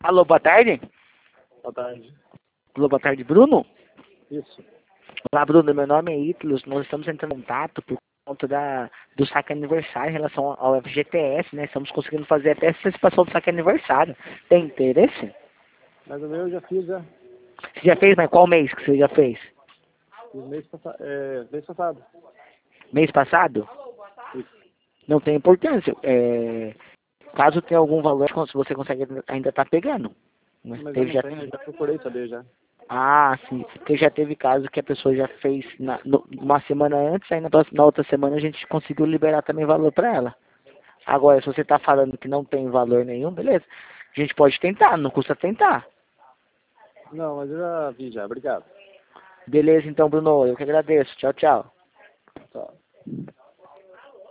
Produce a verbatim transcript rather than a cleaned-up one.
Alô, boa tarde. Boa tarde. Alô, boa tarde, Bruno. Isso. Olá, Bruno. Meu nome é Ítalo. Nós estamos entrando em contato por conta da, do saque aniversário em relação ao F G T S, né? Estamos conseguindo fazer até essa antecipação do saque aniversário. Tem interesse? Mas o meu eu já fiz, já. Você já fez, mas qual mês que você já fez? Fiz mês, passa... é, mês passado. Mês passado? Isso. Não tem importância. É, caso tenha algum valor, se você consegue ainda tá pegando. Mas Mas eu teve não já... tenho, eu já procurei saber já. Ah, sim. Porque já teve caso que a pessoa já fez na, no, uma semana antes, aí na, próxima- na outra semana a gente conseguiu liberar também valor para ela. Agora, se você está falando que não tem valor nenhum, beleza. A gente pode tentar, não custa tentar. Não, mas eu já vi já, obrigado. Beleza, então, Bruno, eu que agradeço. Tchau, tchau. Tchau.